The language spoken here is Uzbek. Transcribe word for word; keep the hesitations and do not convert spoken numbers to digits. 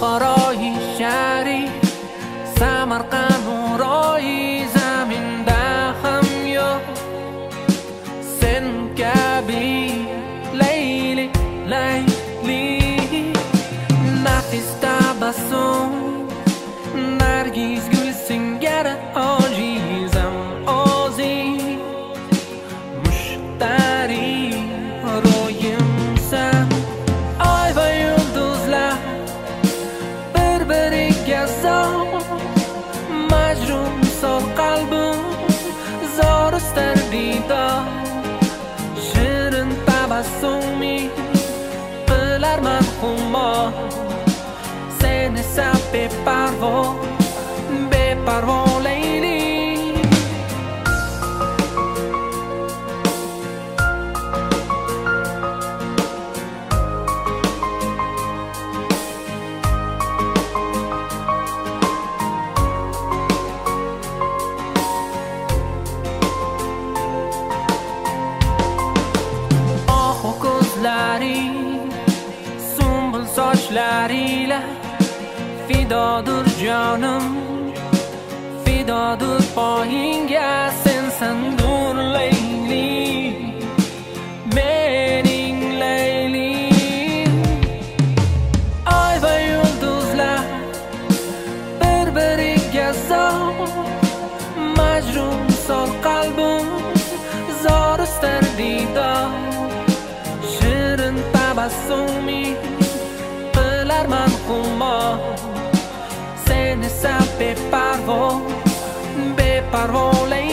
Buxoroyi shari Samarqand nuroyi zaminda ham yo'q sen kabi layli layli nafis tabassum nargiz gul singari ojizam o'zing mushtari ro'yimsan oy va yulduzlar bir-biriga zor majnun sol qalbim zor istar diydor shirin tabassumi bilarman xumor sen esa beparvo beparvo layli ohu ko'zlaring sumbul sochlaringla fidodur jonim fidodur poyingga sensandur layli mening layli oy va yulduzlar bir-biriga zor majnun sol qalbim zor istar diydor shirin tabassumi bilarman xumor sen esa beparvo beparvo layli